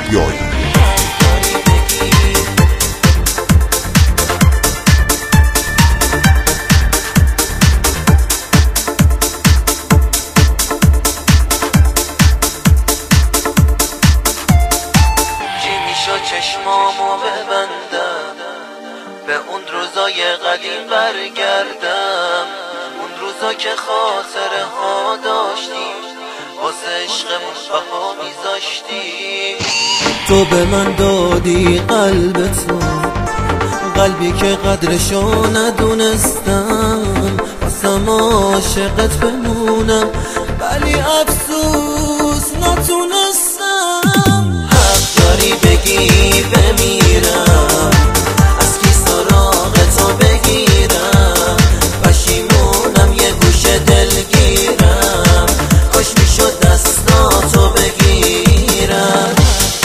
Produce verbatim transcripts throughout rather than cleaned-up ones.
یاری. چشمامو ببندم به اون روزای قدیم برگردم، اون روزا که خاطره ها داشتیم واسه عشقمون بها میذاشتی. تو به من دادی قلب تو، قلبی که قدرشو ندونستم، واسم عاشقت بمونم ولی افسوس نتونستم. حق داری بگی بمیرم، از کی سراغ تو بگیرم، پشیمونم یه گوشه دلگیرم، کاش میشد دستاتو بگیرم.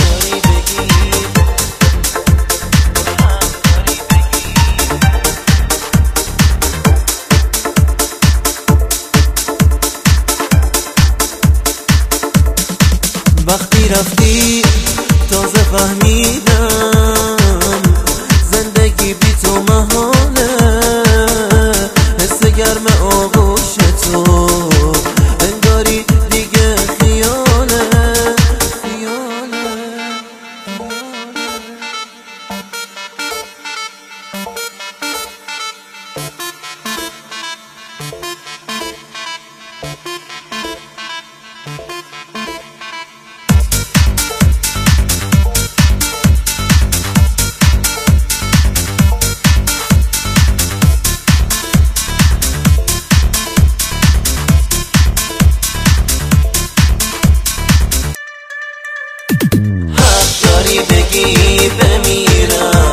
وقتی رفتی تازه فهمیدم زندگی بی تو محاله، حس گرم آغوش تو انگاری دیگه خیاله خیاله. حق داری بگی بمیرم،